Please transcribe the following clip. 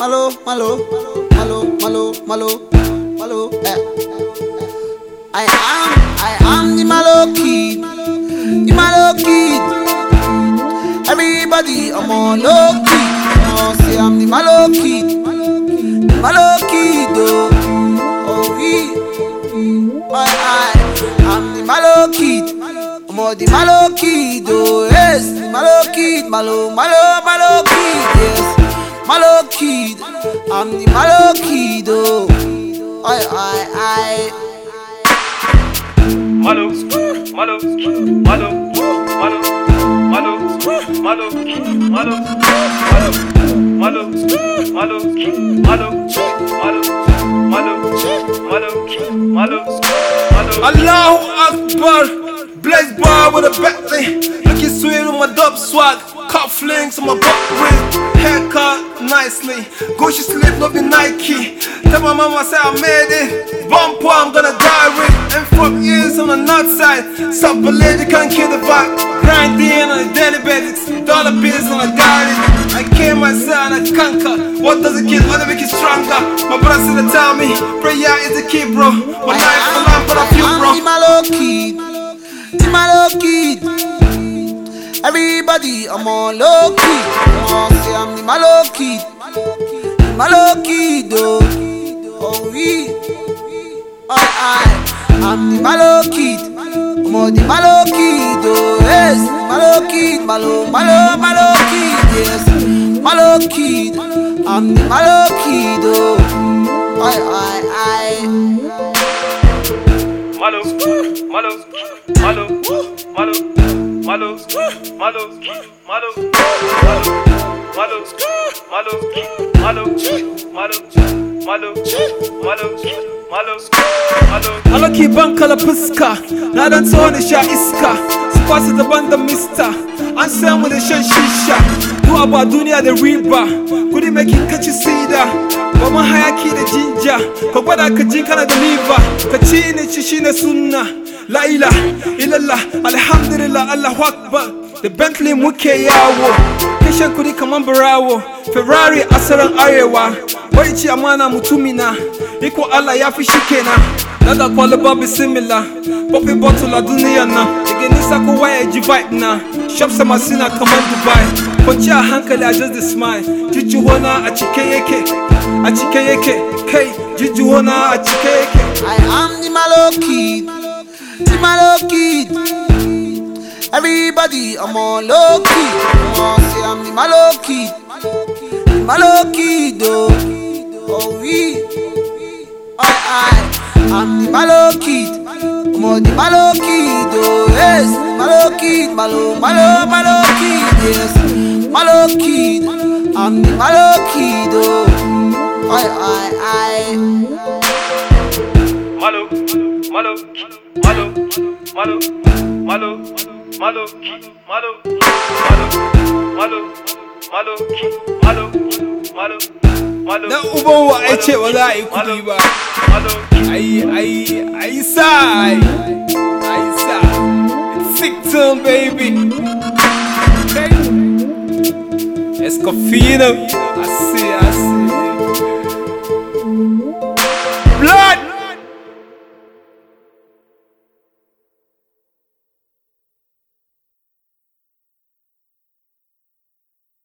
malo, malo, malo, malo, malo, malo. I am the Malo Kid, the Malo Kid. Everybody, I'm on low key. Oh, say I'm the Malo Kid, the Malo Kid. Oh, I'm the Malo Kid. I'm on the Malo Kid. Oh, yes, the Malo Kid, Malo, Malo, Malo Kid. Yes, Malo Kid. I'm the Malo Kid. Oh, Malo, Malo, Malo, Malo, Malo, Malo, Malo, Malo, Malo, Malo, Allahu Akbar, blessed boy with a Bentley, looking sweet with my dub swag, cup flings on my butt ring, haircut nicely, Gucci slip looking Nike. Tell my mama say I made it, bump I'm gonna die with, and from ears on the north side, some lady can't kill the vibe, grinding on a daily basis, dollar bills on a diary. I came myself and I conquer. What does it kill? What make it stronger? My brother said to tell me, prayer is the key, bro. My life for life, but I feel, bro. I'm the Malo Kid, the Malo Kid. Everybody, I'm on low key. Oh, say I'm the Malo Kid, the Malo Kid. Oh, I'm the Malo Kid. I'm on the Malo Kid. Oh, yes, the Malo Kid, Malo, Malo, Malo Kid. Yes, Malo Kid. I'm the Malo Kid. Oh, Malo, Malo, Malo, Malo, Malo, Malo, Malo, Malaki bankala fuska, na dan tsohon sha iska, su fasa daban da mista, an samu da shan shisha, duwa ba duniya da riba, kudi mai kinkaci sida, ba mun hayaki da jinja, ka gwada ka jin kana da liba, ka ci ne ci shine sunna, la ilaha illallah, alhamdulillah, Allahu akbar, da Bentley muke yawo, kishin kudi kaman barawo, Ferrari asaran arewa, bai ci amana mutumina, iko Allah ya fi shi kenan. Nada kwalaba bismillah, popping bottle a duniya na, daga nisa kowa ya ji vibe na, shop sama sina kaman Dubai, kwanci a hankali a just the smile, jijjuhona a cike yake, kai jijjuhona a cike yake. I am the Malo Kid, the Malo Kid. Everybody, I'm on low key. Oh, say I'm the Malo Kid, the Malo Kid. Oh, I'm the Malo Kid. I'm on the Malo Kid. Oh, yes, the Malo Kid, Malo, Malo, Malo Kid. Yes, Malo Kid. I'm the Malo Kid. Oh, Malo, Malo, Malo, Malo, Malo, Malo, Malo, Malo, Malo, Malo. Na uban wa ai ce ba za a yi kudi ba. Ai sa. It's sick tune, baby. Okay. Escofino, I see.